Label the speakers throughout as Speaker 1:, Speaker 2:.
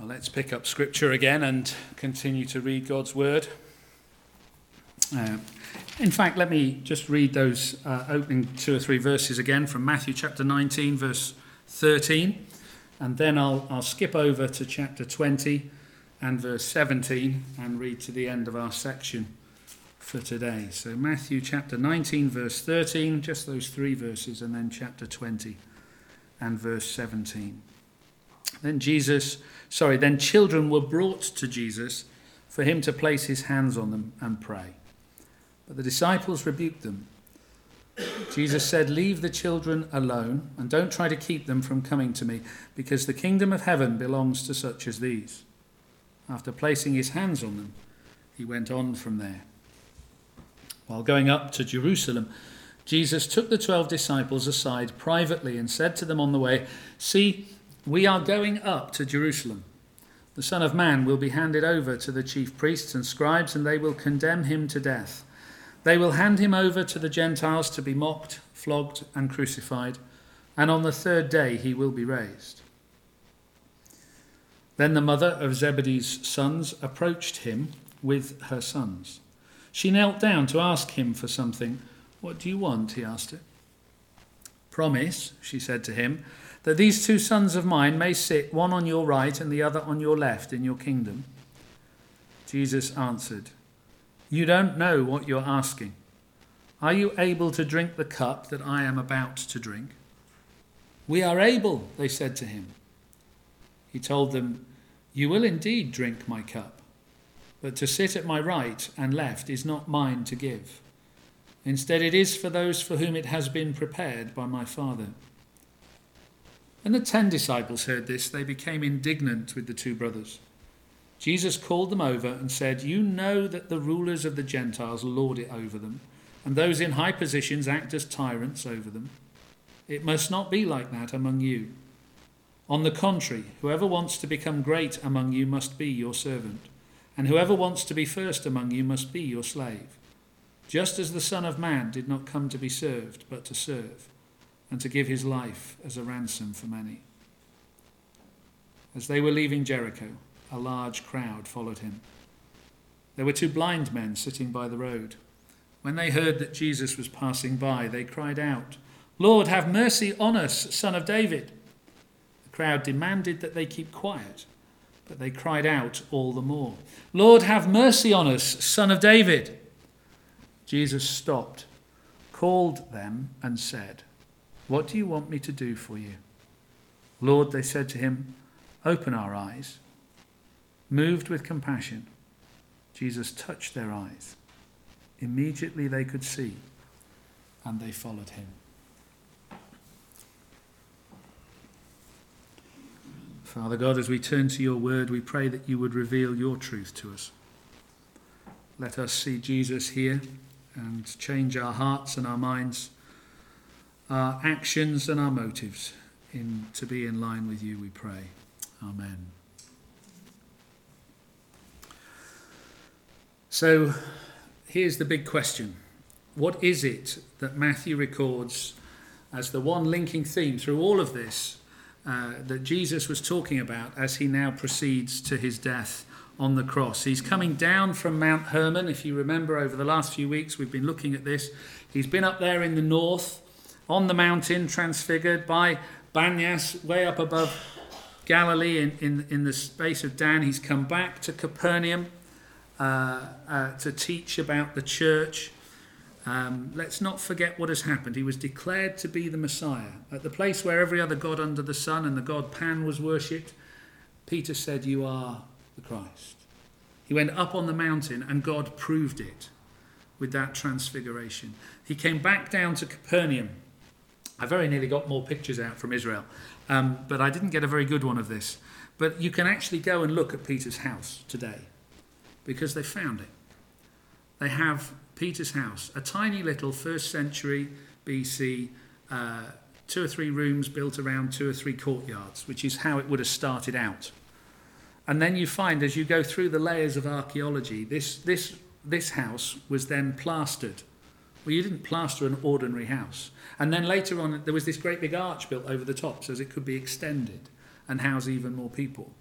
Speaker 1: Well, let's pick up Scripture again and continue to read God's Word. In fact, let me just read those opening 2 or 3 verses again from Matthew chapter 19, verse 13. And then I'll skip over to chapter 20 and verse 17 and read to the end of our section for today. So Matthew chapter 19, verse 13, just those 3 verses, and then chapter 20 and verse 17. Then children were brought to Jesus for him to place his hands on them and pray. But the disciples rebuked them. Jesus said, "Leave the children alone and don't try to keep them from coming to me, because the kingdom of heaven belongs to such as these." After placing his hands on them, he went on from there. While going up to Jerusalem, Jesus took the 12 disciples aside privately and said to them on the way, "See, we are going up to Jerusalem. The Son of Man will be handed over to the chief priests and scribes, and they will condemn him to death. They will hand him over to the Gentiles to be mocked, flogged, and crucified, and on the 3rd day he will be raised." Then the mother of Zebedee's sons approached him with her sons. She knelt down to ask him for something. "What do you want?" he asked her. "Promise," she said to him, "that these 2 sons of mine may sit, one on your right and the other on your left, in your kingdom." Jesus answered, "You don't know what you're asking. Are you able to drink the cup that I am about to drink?" "We are able," they said to him. He told them, "You will indeed drink my cup, but to sit at my right and left is not mine to give. Instead, it is for those for whom it has been prepared by my Father." When the 10 disciples heard this, they became indignant with the 2 brothers. Jesus called them over and said, "You know that the rulers of the Gentiles lord it over them, and those in high positions act as tyrants over them. It must not be like that among you. On the contrary, whoever wants to become great among you must be your servant, and whoever wants to be first among you must be your slave. Just as the Son of Man did not come to be served, but to serve, and to give his life as a ransom for many." As they were leaving Jericho, a large crowd followed him. There were 2 blind men sitting by the road. When they heard that Jesus was passing by, they cried out, "Lord, have mercy on us, Son of David." The crowd demanded that they keep quiet, but they cried out all the more, "Lord, have mercy on us, Son of David." Jesus stopped, called them, and said, "What do you want me to do for you?" "Lord," they said to him, "open our eyes." Moved with compassion, Jesus touched their eyes. Immediately they could see, and they followed him. Father God, as we turn to your word, we pray that you would reveal your truth to us. Let us see Jesus here and change our hearts and our minds, our actions and our motives to be in line with you, we pray. Amen. So here's the big question. What is it that Matthew records as the one linking theme through all of this that Jesus was talking about as he now proceeds to his death on the cross? He's coming down from Mount Hermon. If you remember, over the last few weeks we've been looking at this. He's been up there in the north, on the mountain, transfigured by Banyas, way up above Galilee in the space of Dan. He's come back to Capernaum to teach about the church. Let's not forget what has happened. He was declared to be the Messiah. At the place where every other god under the sun and the god Pan was worshipped, Peter said, "You are the Christ." He went up on the mountain and God proved it with that transfiguration. He came back down to Capernaum. I very nearly got more pictures out from Israel, but I didn't get a very good one of this. But you can actually go and look at Peter's house today because they found it. They have Peter's house, a tiny little 1st century BC, 2 or 3 rooms built around 2 or 3 courtyards, which is how it would have started out. And then you find, as you go through the layers of archaeology, this house was then plastered. Well, you didn't plaster an ordinary house. And then later on, there was this great big arch built over the top so as it could be extended and house even more people.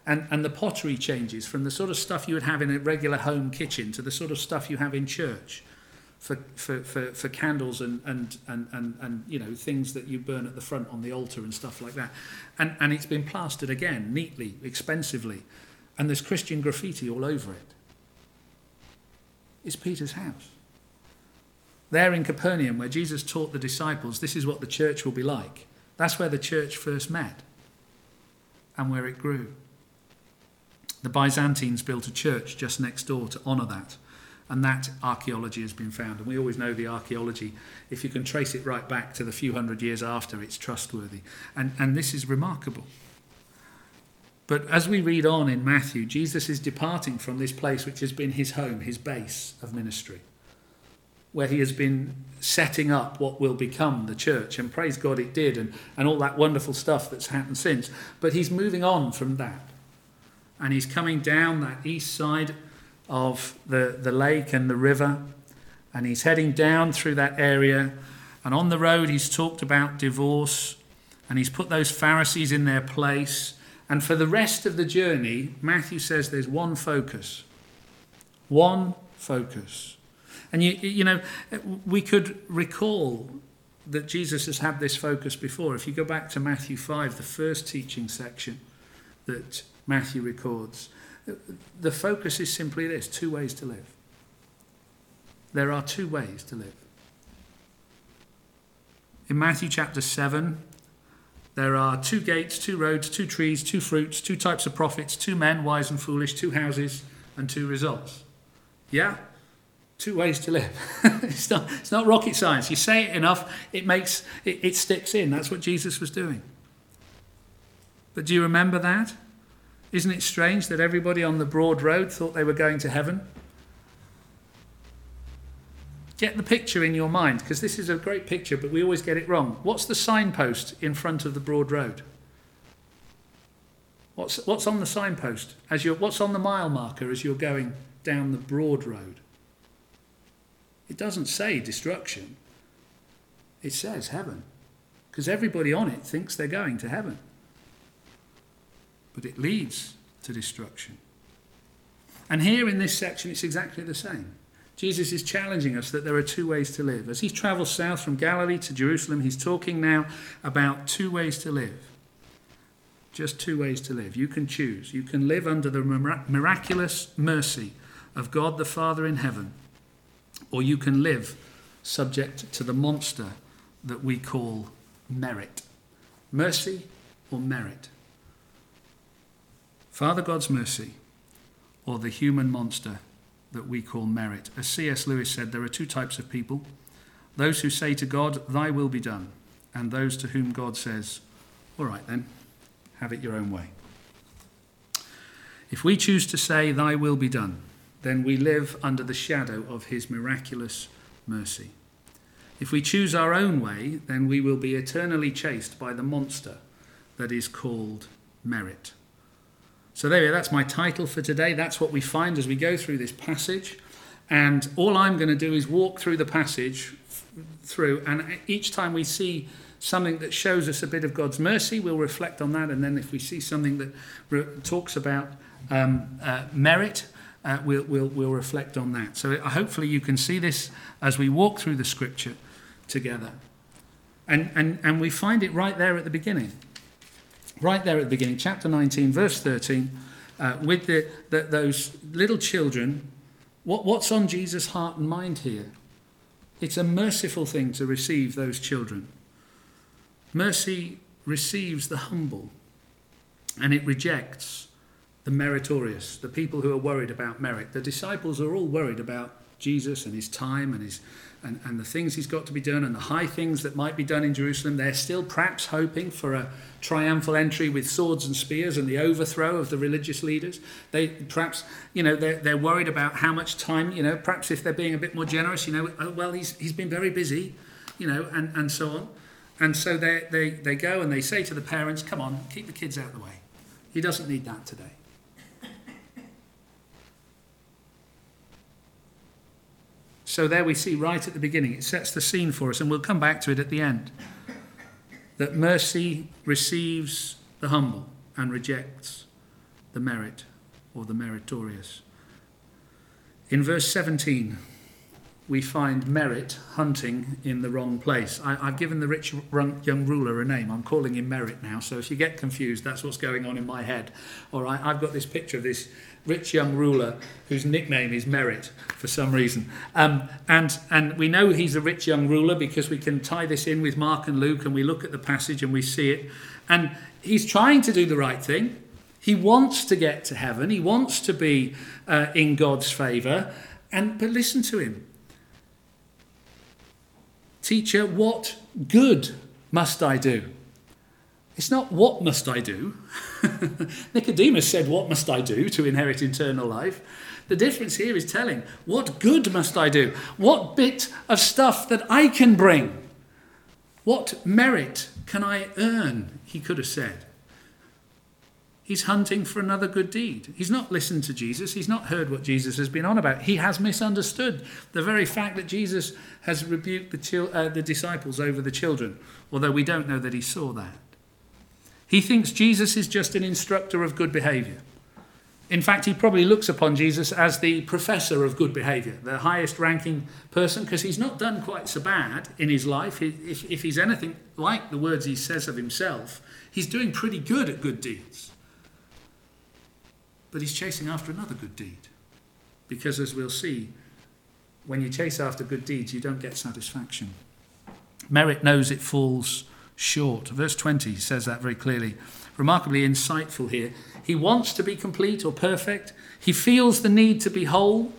Speaker 1: And the pottery changes from the sort of stuff you would have in a regular home kitchen to the sort of stuff you have in church for candles and things that you burn at the front on the altar and stuff like that. And it's been plastered again, neatly, expensively. And there's Christian graffiti all over it. It's Peter's house. There in Capernaum, where Jesus taught the disciples, this is what the church will be like. That's where the church first met and where it grew. The Byzantines built a church just next door to honour that. And that archaeology has been found. And we always know the archaeology, if you can trace it right back to the few hundred years after, it's trustworthy. And this is remarkable. But as we read on in Matthew, Jesus is departing from this place which has been his home, his base of ministry, where he has been setting up what will become the church. And praise God it did, and all that wonderful stuff that's happened since. But he's moving on from that. And he's coming down that east side of the lake and the river, and he's heading down through that area. And on the road he's talked about divorce, and he's put those Pharisees in their place. And for the rest of the journey, Matthew says there's one focus. One focus. And you know, we could recall that Jesus has had this focus before. If you go back to Matthew 5, the first teaching section that Matthew records, the focus is simply this: 2 ways to live. There are 2 ways to live. In Matthew chapter 7, there are 2 gates, 2 roads, 2 trees, 2 fruits, 2 types of prophets, 2 men, wise and foolish, 2 houses, and 2 results. Yeah? 2 ways to live. It's not rocket science. You say it enough, it sticks in. That's what Jesus was doing. But do you remember that? Isn't it strange that everybody on the broad road thought they were going to heaven? Get the picture in your mind, because this is a great picture, but we always get it wrong. What's the signpost in front of the broad road? What's on the signpost? What's on the mile marker as you're going down the broad road? It doesn't say destruction. It says heaven, because everybody on it thinks they're going to heaven. But it leads to destruction. And here in this section, it's exactly the same. Jesus is challenging us that there are 2 ways to live. As he travels south from Galilee to Jerusalem, he's talking now about 2 ways to live. Just 2 ways to live. You can choose. You can live under the miraculous mercy of God the Father in heaven, or you can live subject to the monster that we call merit. Mercy or merit. Father God's mercy or the human monster that we call merit. As C.S. Lewis said, there are 2 types of people: those who say to God, "Thy will be done," and those to whom God says, "All right then, have it your own way." If we choose to say, "Thy will be done," then we live under the shadow of his miraculous mercy. If we choose our own way, then we will be eternally chased by the monster that is called merit. So there we are, that's my title for today. That's what we find as we go through this passage. And all I'm going to do is walk through the passage through, and each time we see something that shows us a bit of God's mercy, we'll reflect on that. And then if we see something that talks about merit, we'll reflect on that. So hopefully you can see this as we walk through the scripture together. And we find it right there at the beginning. Right there at the beginning, chapter 19, verse 13, with those little children. What's on Jesus' heart and mind here? It's a merciful thing to receive those children. Mercy receives the humble, and it rejects the meritorious, the people who are worried about merit. The disciples are all worried about Jesus and his time and the things he's got to be done and the high things that might be done in Jerusalem. They're still perhaps hoping for a triumphal entry with swords and spears and the overthrow of the religious leaders. They're worried about how much time, perhaps if they're being a bit more generous, he's been very busy, and so on. And so they go and they say to the parents, "Come on, keep the kids out of the way. He doesn't need that today." So there we see right at the beginning, it sets the scene for us, and we'll come back to it at the end, that mercy receives the humble and rejects the merit or the meritorious. In verse 17, we find merit hunting in the wrong place. I've given the rich young ruler a name. I'm calling him Merit now. So if you get confused, that's what's going on in my head. All right, I've got this picture of this rich young ruler whose nickname is Merit for some reason. And we know he's a rich young ruler because we can tie this in with Mark and Luke, and we look at the passage and we see it. And he's trying to do the right thing. He wants to get to heaven. He wants to be in God's favour. But listen to him. Teacher, what good must I do? It's not what must I do. Nicodemus said, what must I do to inherit eternal life? The difference here is telling, what good must I do? What bit of stuff that I can bring? What merit can I earn? He could have said. He's hunting for another good deed. He's not listened to Jesus. He's not heard what Jesus has been on about. He has misunderstood the very fact that Jesus has rebuked the disciples over the children, although we don't know that he saw that. He thinks Jesus is just an instructor of good behaviour. In fact, he probably looks upon Jesus as the professor of good behaviour, the highest ranking person, because he's not done quite so bad in his life. If he's anything like the words he says of himself, he's doing pretty good at good deeds. But he's chasing after another good deed. Because as we'll see, when you chase after good deeds, you don't get satisfaction. Merit knows it falls short. Verse 20 says that very clearly. Remarkably insightful here. He wants to be complete or perfect. He feels the need to be whole.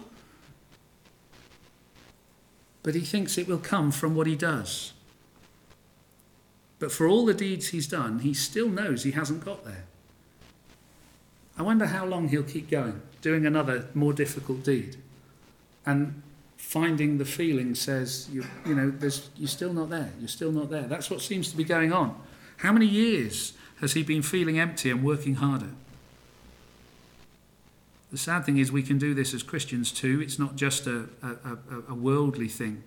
Speaker 1: But he thinks it will come from what he does. But for all the deeds he's done, he still knows he hasn't got there. I wonder how long he'll keep going, doing another more difficult deed. And finding the feeling says, you're still not there, you're still not there. That's what seems to be going on. How many years has he been feeling empty and working harder? The sad thing is we can do this as Christians too. It's not just a worldly thing.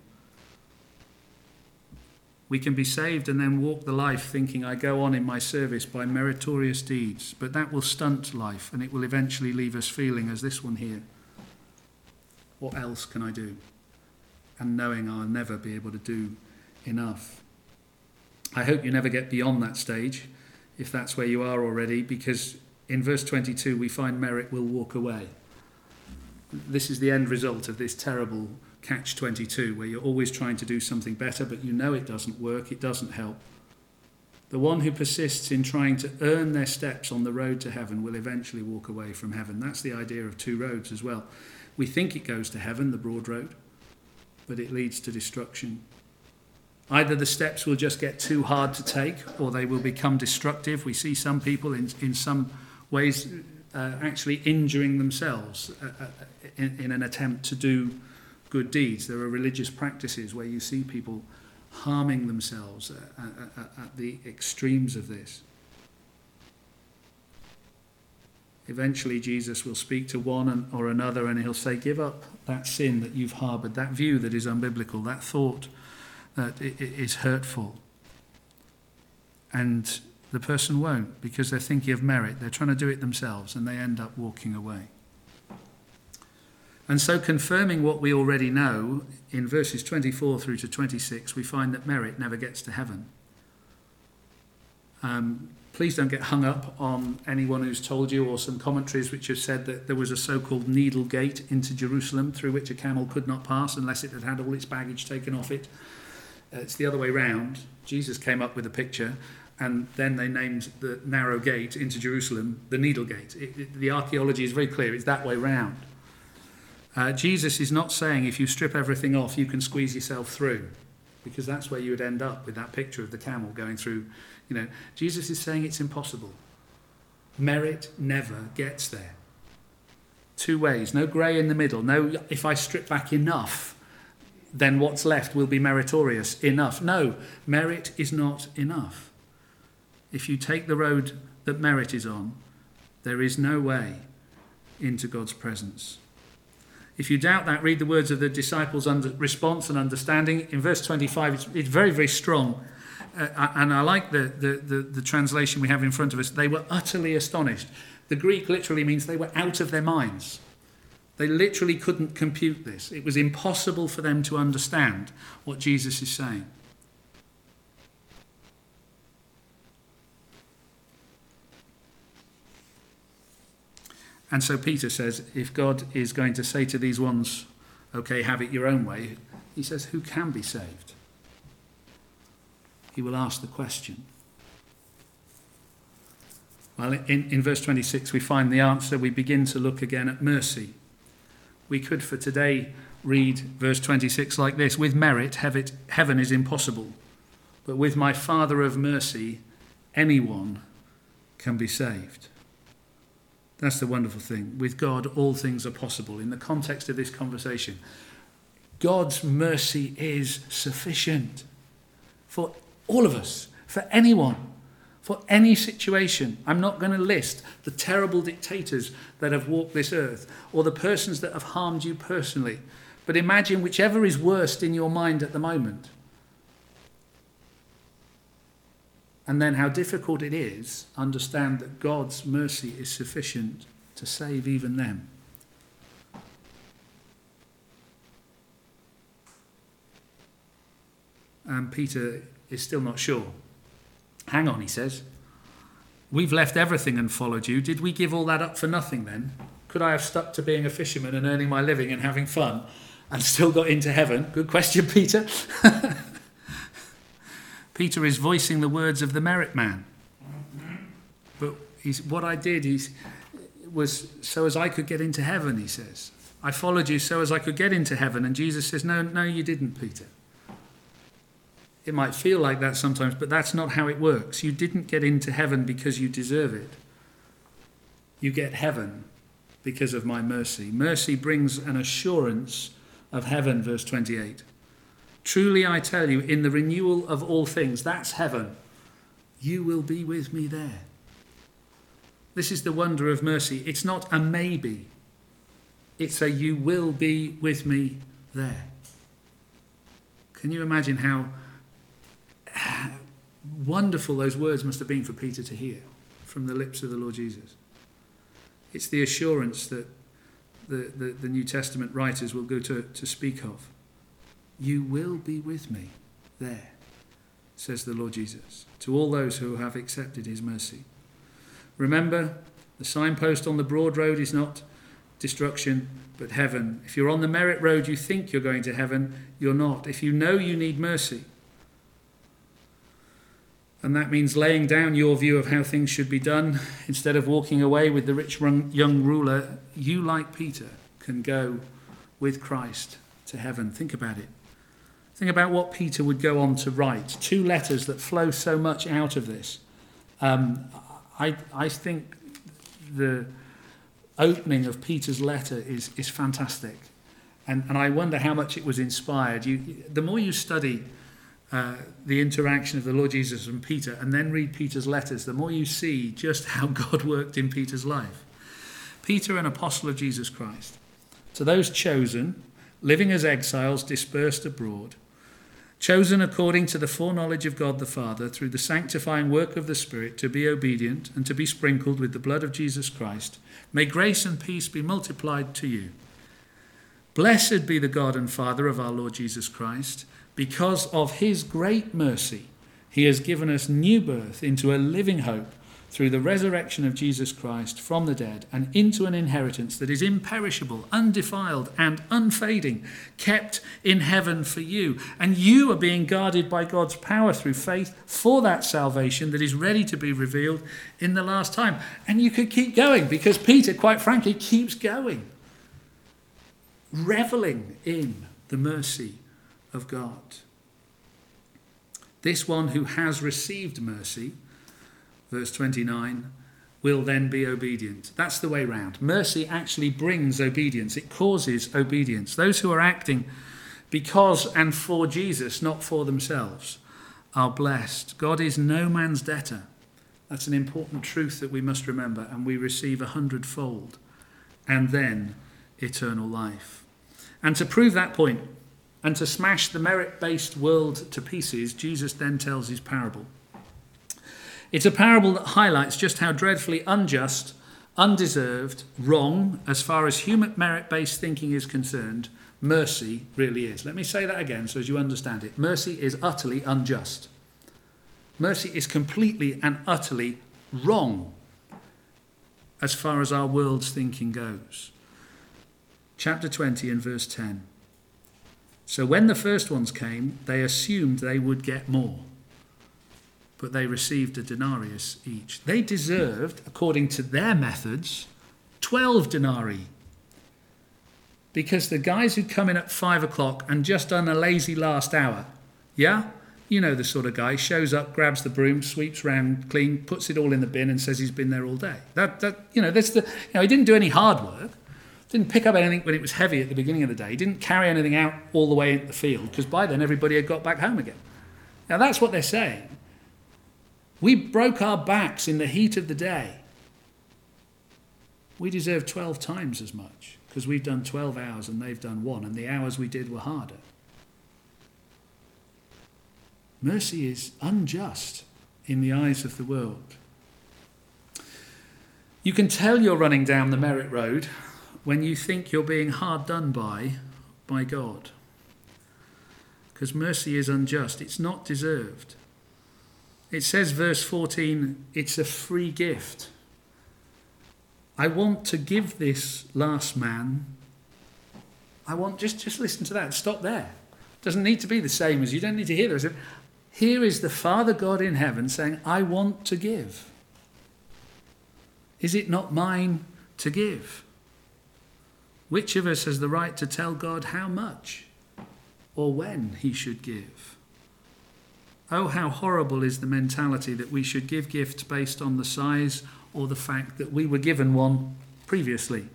Speaker 1: We can be saved and then walk the life thinking I go on in my service by meritorious deeds, but that will stunt life and it will eventually leave us feeling as this one here. What else can I do? And knowing I'll never be able to do enough. I hope you never get beyond that stage, if that's where you are already, because in verse 22 we find merit will walk away. This is the end result of this terrible catch-22, where you're always trying to do something better, but you know it doesn't work, it doesn't help. The one who persists in trying to earn their steps on the road to heaven will eventually walk away from heaven. That's the idea of two roads as well. We think it goes to heaven, the broad road, but it leads to destruction. Either the steps will just get too hard to take, or they will become destructive. We see some people in some ways actually injuring themselves in an attempt to do good deeds. There are religious practices where you see people harming themselves at the extremes of this. Eventually Jesus will speak to one or another and he'll say, give up that sin that you've harboured, that view that is unbiblical, that thought that is hurtful. And the person won't, because they're thinking of merit. They're trying to do it themselves and they end up walking away. And so, confirming what we already know, in verses 24 through to 26, we find that merit never gets to heaven. Please don't get hung up on anyone who's told you, or some commentaries which have said that there was a so-called needle gate into Jerusalem through which a camel could not pass unless it had had all its baggage taken off it. It's the other way round. Jesus came up with a picture, and then they named the narrow gate into Jerusalem the needle gate. The archaeology is very clear. It's that way round. Jesus is not saying if you strip everything off, you can squeeze yourself through, because that's where you would end up with that picture of the camel going through. Jesus is saying it's impossible. Merit never gets there. Two ways, no grey in the middle. No, if I strip back enough, then what's left will be meritorious enough. No, merit is not enough. If you take the road that merit is on, there is no way into God's presence. If you doubt that, read the words of the disciples' response and understanding. In verse 25, it's very, very strong. And I like the translation we have in front of us. They were utterly astonished. The Greek literally means they were out of their minds. They literally couldn't compute this. It was impossible for them to understand what Jesus is saying. And so Peter says, if God is going to say to these ones, okay, have it your own way, he says, who can be saved? He will ask the question. Well, in verse 26 we find the answer. We begin to look again at mercy. We could for today read verse 26 like this: with merit heaven is impossible, but with my Father of mercy anyone can be saved. That's the wonderful thing. With God, all things are possible. In the context of this conversation, God's mercy is sufficient for all of us, for anyone, for any situation. I'm not going to list the terrible dictators that have walked this earth or the persons that have harmed you personally. But imagine whichever is worst in your mind at the moment. And then how difficult it is, understand that God's mercy is sufficient to save even them. And Peter is still not sure. Hang on, he says. We've left everything and followed you. Did we give all that up for nothing then? Could I have stuck to being a fisherman and earning my living and having fun and still got into heaven? Good question, Peter. Peter is voicing the words of the merit man. But what I did was so as I could get into heaven, he says. I followed you so as I could get into heaven. And Jesus says, no, you didn't, Peter. It might feel like that sometimes, but that's not how it works. You didn't get into heaven because you deserve it. You get heaven because of my mercy. Mercy brings an assurance of heaven, verse 28. Truly I tell you, in the renewal of all things, that's heaven, you will be with me there. This is the wonder of mercy. It's not a maybe. It's a you will be with me there. Can you imagine how wonderful those words must have been for Peter to hear from the lips of the Lord Jesus? It's the assurance that the New Testament writers will go to speak of. You will be with me there, says the Lord Jesus, to all those who have accepted his mercy. Remember, the signpost on the broad road is not destruction, but heaven. If you're on the merit road, you think you're going to heaven, you're not. If you know you need mercy, and that means laying down your view of how things should be done, instead of walking away with the rich young ruler, you, like Peter, can go with Christ to heaven. Think about it. Think about what Peter would go on to write. 2 letters that flow so much out of this. I think the opening of Peter's letter is fantastic. And I wonder how much it was inspired. The more you study the interaction of the Lord Jesus and Peter and then read Peter's letters, the more you see just how God worked in Peter's life. Peter, an apostle of Jesus Christ, to those chosen, living as exiles dispersed abroad, chosen according to the foreknowledge of God the Father through the sanctifying work of the Spirit to be obedient and to be sprinkled with the blood of Jesus Christ, may grace and peace be multiplied to you. Blessed be the God and Father of our Lord Jesus Christ. Because of his great mercy, he has given us new birth into a living hope through the resurrection of Jesus Christ from the dead and into an inheritance that is imperishable, undefiled and unfading, kept in heaven for you. And you are being guarded by God's power through faith for that salvation that is ready to be revealed in the last time. And you could keep going because Peter, quite frankly, keeps going, reveling in the mercy of God. This one who has received mercy, verse 29, will then be obedient. That's the way round. Mercy actually brings obedience. It causes obedience. Those who are acting because and for Jesus, not for themselves, are blessed. God is no man's debtor. That's an important truth that we must remember, and we receive 100-fold, and then eternal life. And to prove that point, and to smash the merit-based world to pieces, Jesus then tells his parable. It's a parable that highlights just how dreadfully unjust undeserved, wrong, as far as human merit-based thinking is concerned, mercy really is. Let me say that again so as you understand it. Mercy is utterly unjust. Mercy is completely and utterly wrong as far as our world's thinking goes. Chapter 20 and verse 10. So when the first ones came, they assumed they would get more, but they received a denarius each. They deserved, according to their methods, 12 denarii. Because the guys who'd come in at 5 o'clock and just done a lazy last hour, yeah? You know the sort of guy, shows up, grabs the broom, sweeps round clean, puts it all in the bin and says he's been there all day. He didn't do any hard work. Didn't pick up anything when it was heavy at the beginning of the day. He didn't carry anything out all the way into the field, because by then everybody had got back home again. Now that's what they're saying. We broke our backs in the heat of the day. We deserve 12 times as much, because we've done 12 hours and they've done 1, and the hours we did were harder. Mercy is unjust in the eyes of the world. You can tell you're running down the merit road when you think you're being hard done by God. Because mercy is unjust. It's not deserved. It says, verse 14, it's a free gift. I want to give this last man. Just listen to that. Stop there. It doesn't need to be the same as, you don't need to hear this. Here is the Father God in heaven saying, I want to give. Is it not mine to give? Which of us has the right to tell God how much or when he should give? Oh, how horrible is the mentality that we should give gifts based on the size or the fact that we were given one previously.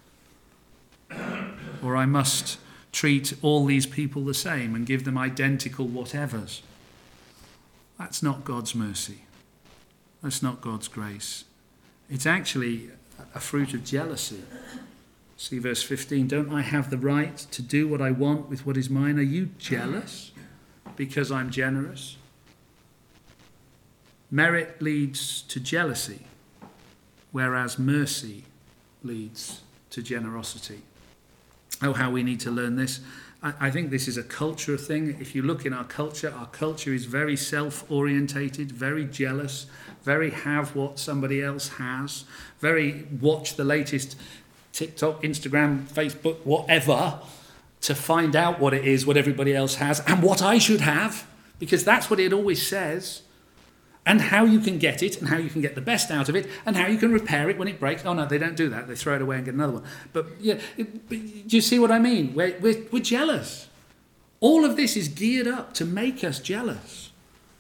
Speaker 1: Or I must treat all these people the same and give them identical whatevers. That's not God's mercy. That's not God's grace. It's actually a fruit of jealousy. See verse 15, don't I have the right to do what I want with what is mine? Are you jealous because I'm generous? Merit leads to jealousy, whereas mercy leads to generosity. Oh, how we need to learn this. I think this is a culture thing. If you look in our culture is very self-orientated, very jealous, very have what somebody else has, very watch the latest TikTok, Instagram, Facebook, whatever, to find out what it is, what everybody else has, and what I should have, because that's what it always says, and how you can get it, and how you can get the best out of it, and how you can repair it when it breaks. Oh no, they don't do that. They throw it away and get another one. But yeah, do you see what I mean? We're jealous. All of this is geared up to make us jealous.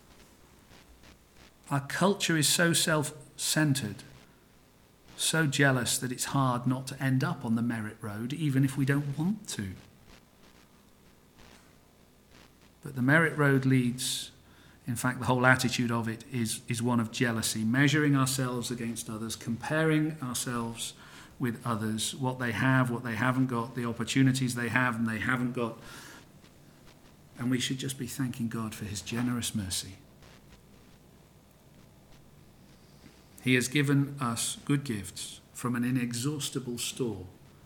Speaker 1: Our culture is so self-centered, so jealous that it's hard not to end up on the merit road, even if we don't want to. But the merit road leads, in fact, the whole attitude of it is one of jealousy, measuring ourselves against others, comparing ourselves with others, what they have, what they haven't got, the opportunities they have and they haven't got. And we should just be thanking God for his generous mercy. He has given us good gifts from an inexhaustible store.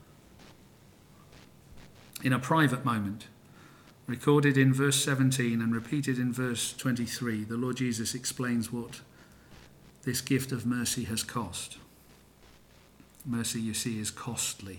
Speaker 1: In a private moment, recorded in verse 17 and repeated in verse 23, the Lord Jesus explains what this gift of mercy has cost. Mercy, you see, is costly.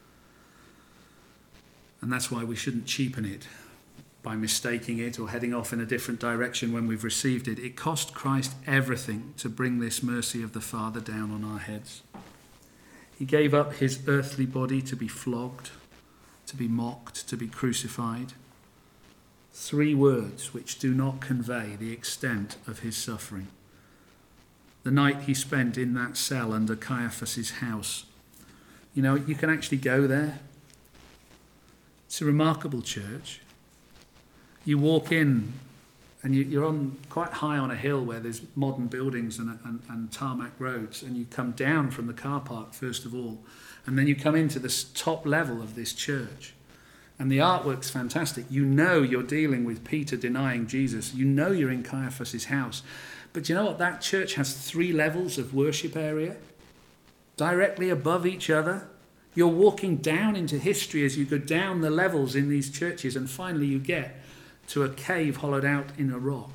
Speaker 1: And that's why we shouldn't cheapen it by mistaking it or heading off in a different direction when we've received it. It cost Christ everything to bring this mercy of the Father down on our heads. He gave up his earthly body to be flogged, to be mocked, to be crucified. 3 words which do not convey the extent of his suffering. The night he spent in that cell under Caiaphas' house. You know, you can actually go there. It's a remarkable church. You walk in and you're on quite high on a hill where there's modern buildings and tarmac roads, and you come down from the car park first of all, and then you come into the top level of this church. And the artwork's fantastic. You know you're dealing with Peter denying Jesus. You know you're in Caiaphas' house. But you know what? That church has 3 levels of worship area. directly above each other. You're walking down into history as you go down the levels in these churches, and finally you get to a cave hollowed out in a rock.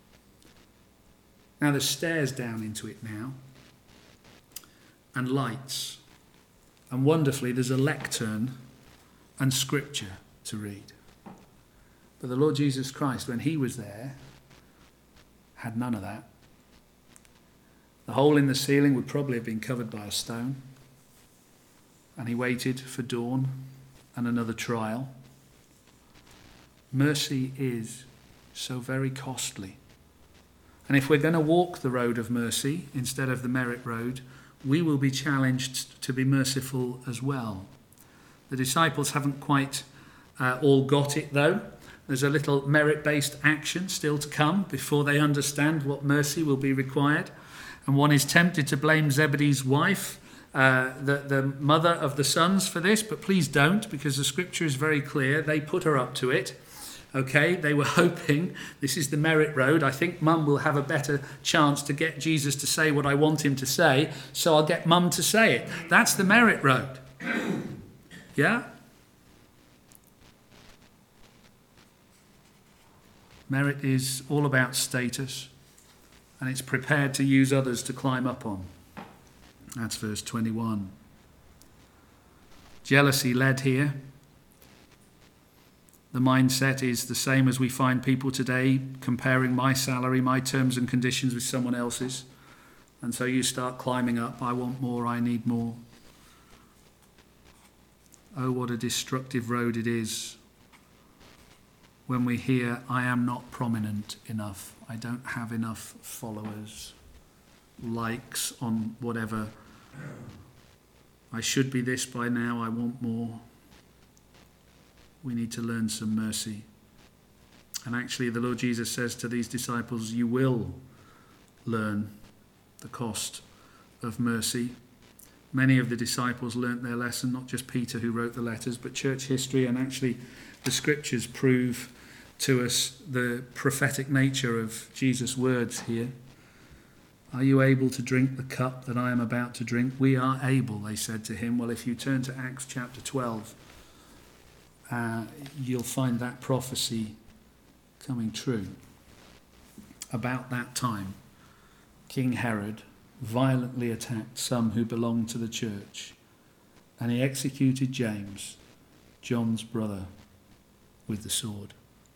Speaker 1: Now there's stairs down into it now, and lights, and wonderfully there's a lectern and scripture to read. But the Lord Jesus Christ, when he was there, had none of that. The hole in the ceiling would probably have been covered by a stone, and he waited for dawn and another trial. Mercy is so very costly. And if we're going to walk the road of mercy instead of the merit road, we will be challenged to be merciful as well. The disciples haven't quite all got it, though. There's a little merit-based action still to come before they understand what mercy will be required. And one is tempted to blame Zebedee's wife, the mother of the sons, for this, but please don't, because the scripture is very clear. They put her up to it. Okay, they were hoping, this is the merit road, I think Mum will have a better chance to get Jesus to say what I want him to say, so I'll get Mum to say it. That's the merit road. Yeah? Merit is all about status, and it's prepared to use others to climb up on. That's verse 21. Jealousy led here. The mindset is the same as we find people today, comparing my salary, my terms and conditions with someone else's. And so you start climbing up. I want more, I need more. Oh, what a destructive road it is when we hear, I am not prominent enough. I don't have enough followers, likes on whatever. I should be this by now, I want more. We need to learn some mercy. And actually the Lord Jesus says to these disciples, you will learn the cost of mercy. Many of the disciples learnt their lesson, not just Peter who wrote the letters, but church history, and actually the scriptures prove to us the prophetic nature of Jesus' words here. Are you able to drink the cup that I am about to drink? We are able, they said to him. Well, if you turn to Acts chapter 12, you'll find that prophecy coming true. About that time, King Herod violently attacked some who belonged to the church, and he executed James, John's brother, with the sword.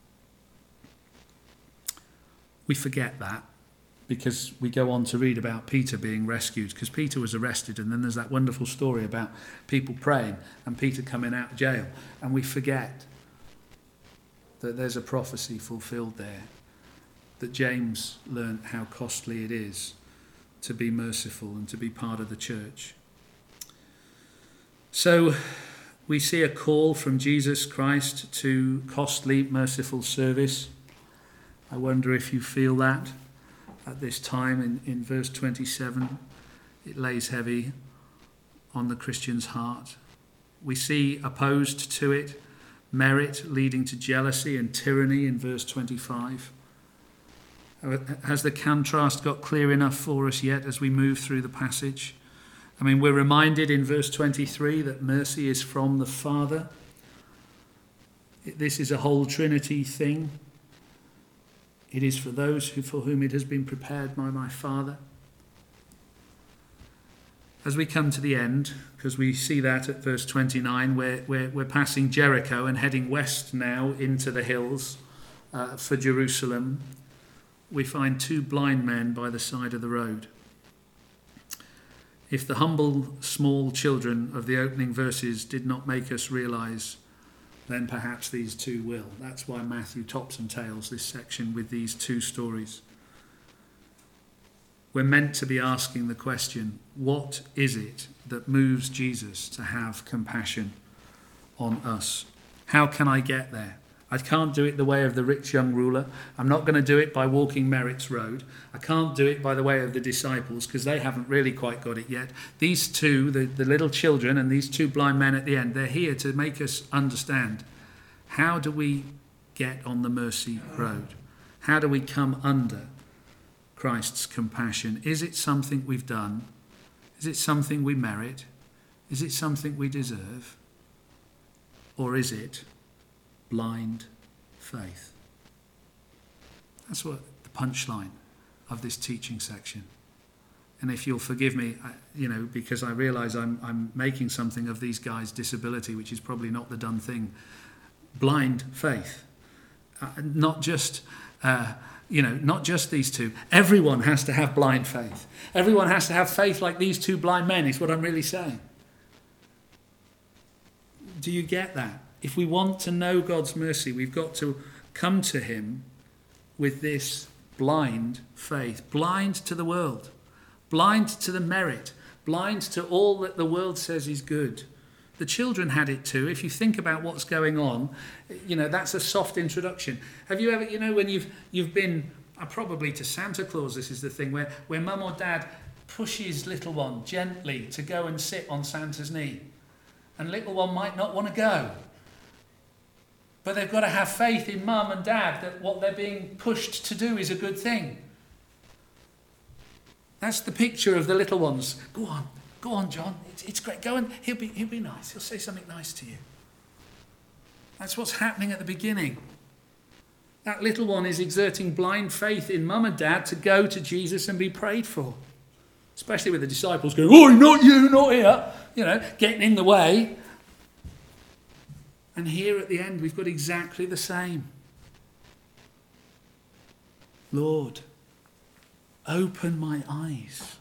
Speaker 1: We forget that because we go on to read about Peter being rescued, because Peter was arrested, and then there's that wonderful story about people praying and Peter coming out of jail, and we forget that there's a prophecy fulfilled there, that James learnt how costly it is to be merciful and to be part of the church. So we see a call from Jesus Christ to costly, merciful service. I wonder if you feel that at this time in verse 27. It lays heavy on the Christian's heart. We see opposed to it merit leading to jealousy and tyranny in verse 25. Has the contrast got clear enough for us yet as we move through the passage? I mean, we're reminded in verse 23 that mercy is from the Father. This is a whole Trinity thing. It is for those for whom it has been prepared by my Father. As we come to the end, because we see that at verse 29, we're passing Jericho and heading west now into the hills for Jerusalem, we find two blind men by the side of the road. If the humble, small children of the opening verses did not make us realise, then perhaps these two will. That's why Matthew tops and tails this section with these two stories. We're meant to be asking the question, what is it that moves Jesus to have compassion on us? How can I get there? I can't do it the way of the rich young ruler. I'm not going to do it by walking Merit's road. I can't do it by the way of the disciples because they haven't really quite got it yet. These two, the little children and these two blind men at the end, they're here to make us understand, how do we get on the mercy road? How do we come under Christ's compassion? Is it something we've done? Is Is it something we merit? Is it something we deserve? Or is it blind faith? That's what the punchline of this teaching section. And if you'll forgive me, because I realise I'm making something of these guys' disability, which is probably not the done thing. Blind faith. Not just these two. Everyone has to have blind faith. Everyone has to have faith like these two blind men, is what I'm really saying. Do you get that? If we want to know God's mercy, we've got to come to him with this blind faith. Blind to the world. Blind to the merit. Blind to all that the world says is good. The children had it too. If you think about what's going on, that's a soft introduction. Have you ever, when you've been, probably to Santa Claus, this is the thing, where mum or dad pushes little one gently to go and sit on Santa's knee. And little one might not want to go. But they've got to have faith in mum and dad that what they're being pushed to do is a good thing. That's the picture of the little ones. Go on, John. It's great. Go and he'll be nice. He'll say something nice to you. That's what's happening at the beginning. That little one is exerting blind faith in mum and dad to go to Jesus and be prayed for. Especially with the disciples going, "Oh, not you, not here," getting in the way. And here at the end, we've got exactly the same. Lord, open my eyes.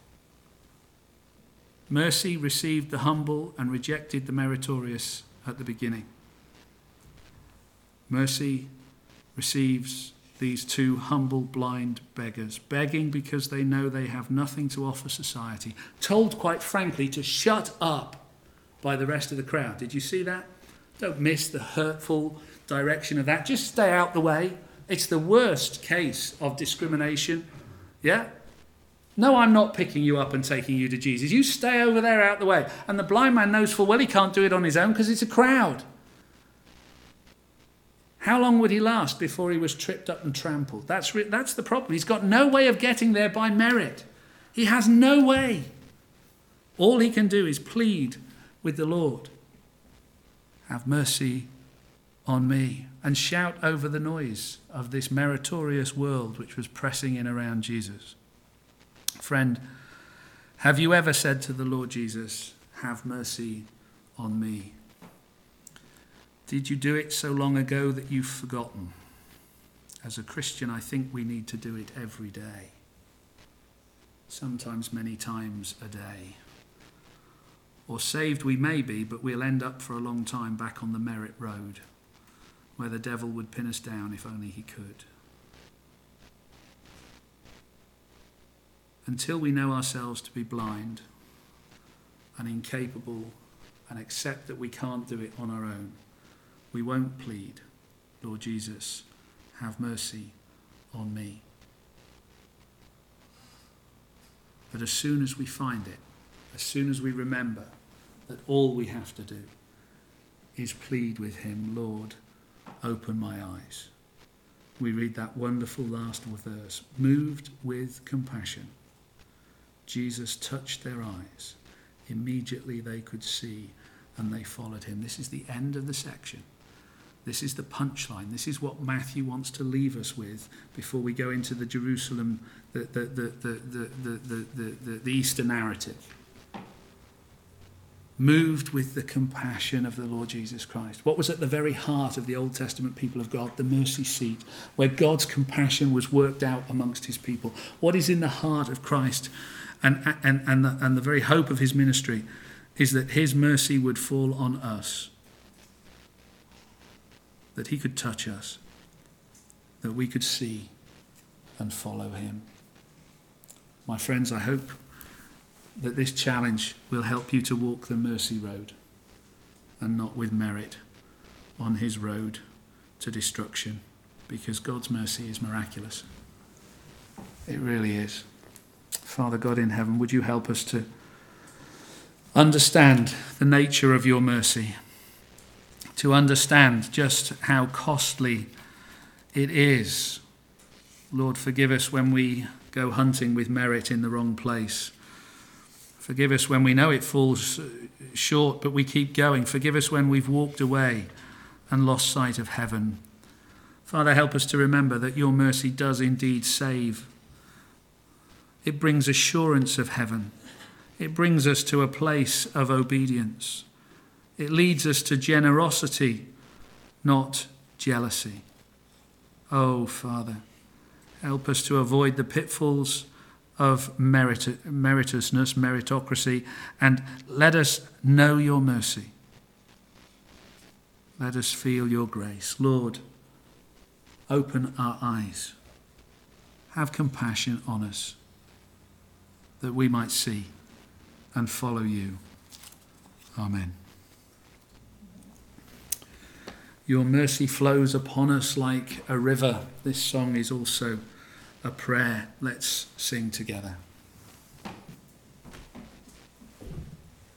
Speaker 1: Mercy received the humble and rejected the meritorious at the beginning. Mercy receives these two humble, blind beggars, begging because they know they have nothing to offer society, told quite frankly to shut up by the rest of the crowd. Did you see that? Don't miss the hurtful direction of that. Just stay out the way. It's the worst case of discrimination. Yeah? No, I'm not picking you up and taking you to Jesus. You stay over there out the way. And the blind man knows full well he can't do it on his own because it's a crowd. How long would he last before he was tripped up and trampled? That's the problem. He's got no way of getting there by merit. He has no way. All he can do is plead with the Lord. Have mercy on me. And shout over the noise of this meritorious world which was pressing in around Jesus. Friend, have you ever said to the Lord Jesus, have mercy on me? Did you do it so long ago that you've forgotten? As a Christian, I think we need to do it every day. Sometimes many times a day. Or saved we may be, but we'll end up for a long time back on the merit road, where the devil would pin us down if only he could. Until we know ourselves to be blind and incapable and accept that we can't do it on our own, we won't plead, Lord Jesus, have mercy on me. But as soon as we find it, as soon as we remember that all we have to do is plead with him, Lord, open my eyes. We read that wonderful last verse, moved with compassion. Jesus touched their eyes. Immediately they could see and they followed him. This is the end of the section. This is the punchline. This is what Matthew wants to leave us with before we go into the Jerusalem, the Easter narrative. Moved with the compassion of the Lord Jesus Christ. What was at the very heart of the Old Testament people of God? The mercy seat, where God's compassion was worked out amongst his people. What is in the heart of Christ and the very hope of his ministry is that his mercy would fall on us, that he could touch us, that we could see and follow him. My friends, I hope that this challenge will help you to walk the mercy road and not with merit on his road to destruction, because God's mercy is miraculous. It really is. Father God in heaven, would you help us to understand the nature of your mercy, to understand just how costly it is. Lord, forgive us when we go hunting with merit in the wrong place. Forgive us when we know it falls short, but we keep going. Forgive us when we've walked away and lost sight of heaven. Father, help us to remember that your mercy does indeed save. It brings assurance of heaven. It brings us to a place of obedience. It leads us to generosity, not jealousy. Oh, Father, help us to avoid the pitfalls of meritocracy, and let us know your mercy. Let us feel your grace. Lord, open our eyes. Have compassion on us, that we might see and follow you. Amen. Your mercy flows upon us like a river. This song is also a prayer. Let's sing together.